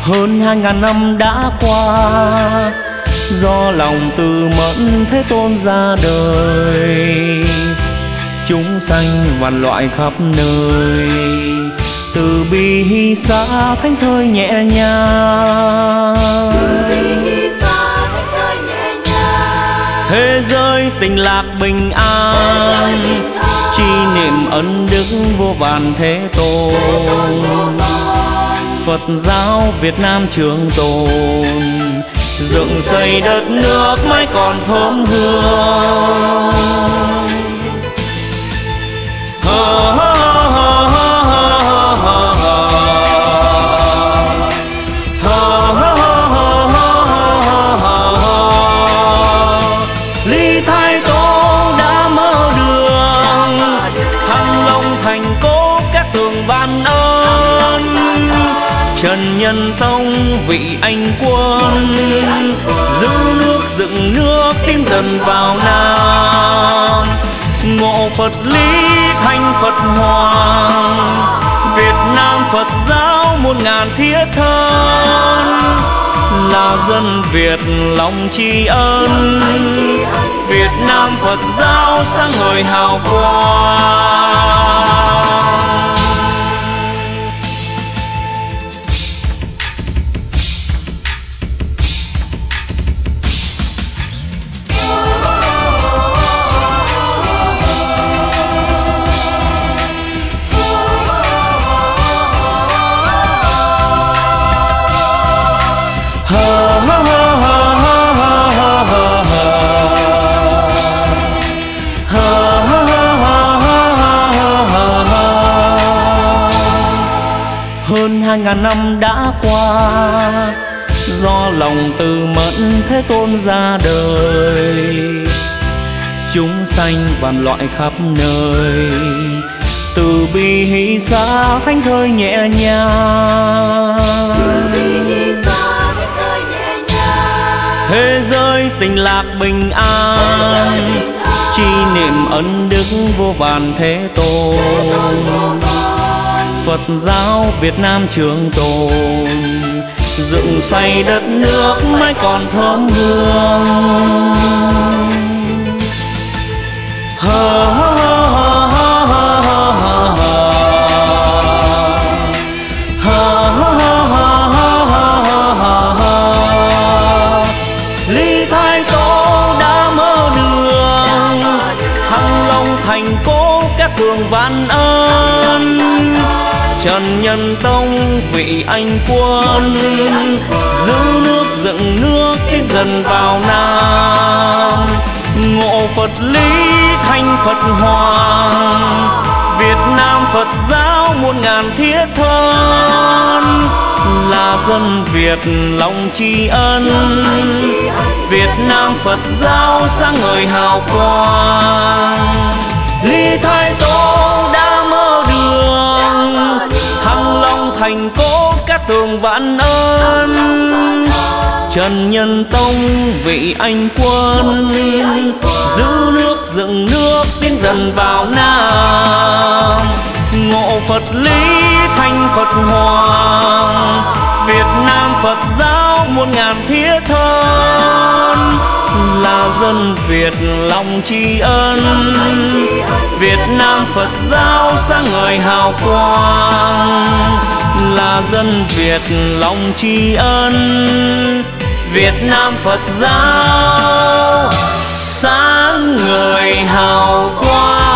Hơn 2000 năm đã qua, do lòng từ mẫn Thế Tôn ra đời. Chúng sanh vạn loại khắp nơi, từ bi hy xá thánh thơi nhẹ nhàng. Thế giới tình lạc bình an, chi niệm ân đức vô vàn Thế Tôn. Phật giáo Việt Nam trường tồn, dựng xây đất nước mãi còn thơm hương. Lý Thái Tổ đã mở đường, Thăng Long thành cố các tường van ơn. Trần Nhân Tông vị anh quân, giữ nước dựng nước tiến dần vào Nam. Ngộ Phật lý thanh Phật hoàng, Việt Nam Phật giáo muôn ngàn thiết thân. Là dân Việt lòng tri ân, Việt Nam Phật giáo sáng ngời hào quang. Hơn 2000 năm đã qua, do lòng từ mẫn Thế Tôn ra đời. Chúng sanh vạn loại khắp nơi, từ bi hỷ xá thánh thơi nhẹ nhàng. Thế giới tình lạc bình an, chi niệm ân đức vô vàn Thế Tôn. Phật giáo Việt Nam trường tồn, dựng xây đất nước mãi còn thơm hương. Lý Thái Tổ đã mở đường, Thăng Long thành cố các tường van ơn. Trần Nhân Tông vị anh quân, giữ nước dựng nước tiến dần vào Nam. Ngộ Phật lý thanh Phật hoàng, Việt Nam Phật giáo muôn ngàn thiết thân. Là dân Việt lòng tri ân, Việt Nam Phật giáo sáng ngời hào quang. Lý Thái Tổ đã mở đường, Thăng Long thành cố các tường vạn ơn. Trần Nhân Tông vị anh quân, giữ nước dựng nước tiến dần vào Nam. Ngộ Phật lý thanh Phật hoàng, Việt Nam Phật giáo muôn ngàn thiết thân. Là dân Việt lòng tri ân, Việt Nam Phật giáo sáng ngời hào quang. Là dân Việt lòng tri ân, Việt Nam Phật giáo sáng ngời hào quang.